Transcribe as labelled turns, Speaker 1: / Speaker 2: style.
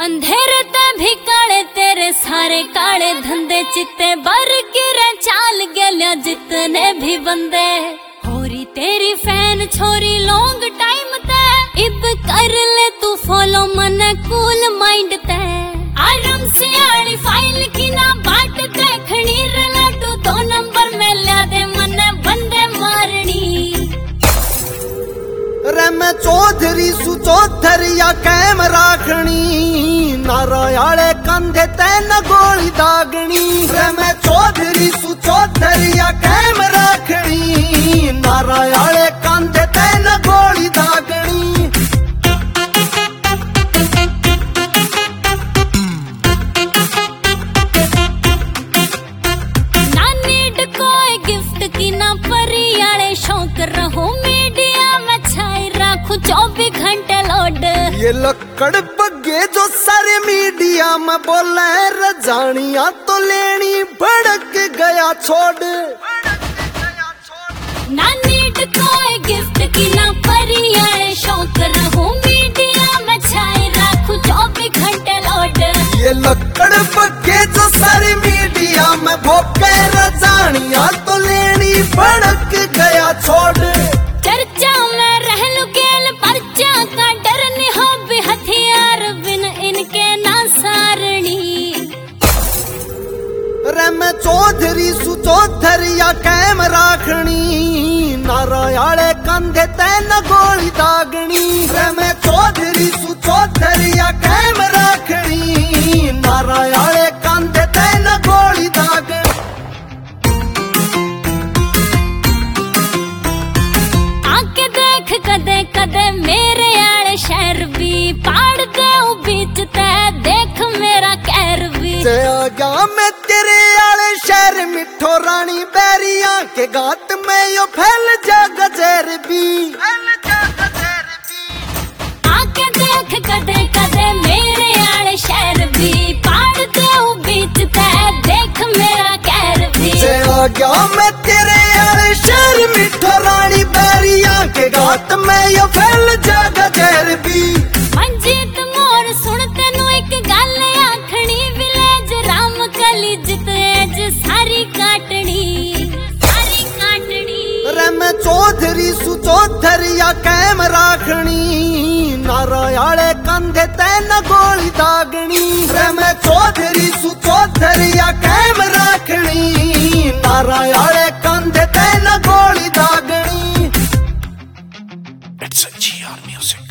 Speaker 1: अंधेरे ते भी काले तेरे सारे काले धंधे चित्ते बर गिरे चाल गया जितने भी बंदे होरी तेरी फैन छोरी लॉन्ग टाइम ते इब कर ले तू फॉलो मन कूल माइंड ते आराम से आड़ी फाइल की ना बाट देखनी रला तू 2 नंबर में ला दे मन बंदे मारनी
Speaker 2: रे मैं चौधरी सु चौधरिया कैम राखनी नारायणे कंधे तैन गोली दागनी रे मैं चौधरी सु चौधरिया कैम राखनी नारायणे कंधे तैन गोली दागनी
Speaker 1: ना नीड कोई गिफ्ट की ना परियाले शौक रहो मीडिया में छाई राखू 24 घंटे लोड
Speaker 2: ये लक्कड़ बग्गे जो सारे मीडिया में बोले रजानिया तो लेनी भड़क गया छोड़
Speaker 1: ना नीड कोई गिफ्ट की ना परियाले शौक रहो मीडिया में छाई राखू 24 घंटे लोड
Speaker 2: ये लक्कड़ बग्गे जो सारे मीडिया में भोके रजानिया तो लेनी भड़क गया छोड़
Speaker 1: चर्चा में रह लुकेल पर्चा का डर नहीं हो भी हथियार बिन इनके ना सारणी
Speaker 2: रे मैं चौधरी सु चौधरिया कैम राखनी नारायणे कंधे तैन गोली दागनी रे मैं चौधरी सु चौधरिया कैम राखनी नारायणे कंधे तैन गोली दागनी
Speaker 1: आके देख कदे कदे मेरे आले शहर भी पाड़ दे बीच ते देख मेरा कहर भी
Speaker 2: ते आ गया मैं तेरे आले शहर मिठो रानी बैरिया के गात में यो फैल जा गजर भी
Speaker 1: आके देख कदे कदे मेरे आले शहर भी पाड़ दे बीच ते देख मेरा कहर भी
Speaker 2: ते आ गया मैं तेरे आले शहर मिठो रानी बैरिया के गात में यो फैल जा गजर भी
Speaker 1: मंजीत मोर सुन तेनू एक गल आखनी विलेज राम कली जितेज सारी काटनी
Speaker 2: रे मैं चौधरी सु चौधरिया कैम राखनी नारायणे कंधे तैन गोली दागनी रे मैं चौधरी सु चौधरिया कैम राखनी नारायणे कंधे तैन गोली दागनी
Speaker 3: It's a GR Music.